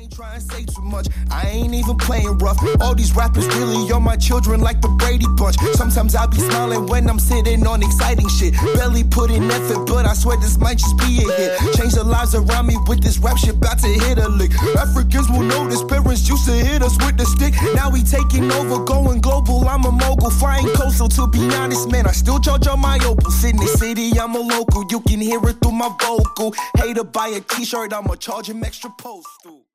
ain't trying to say too much. I ain't even playing rough. All these rappers really are my children like the Brady Bunch. Sometimes I be smiling when I'm sitting on exciting shit. Barely put in effort, but I swear this might just be a hit. Change the lives around me with this rap shit, about to hit a lick. Africans will notice parents used to hit us with the stick. Now we taking over, going global. I'm a mogul, flying coastal. To be honest, man, I still charge on my opals. In the city, I'm a local. You can hear it through my vocal. Hater buy a t-shirt, I'ma charge him extra postal.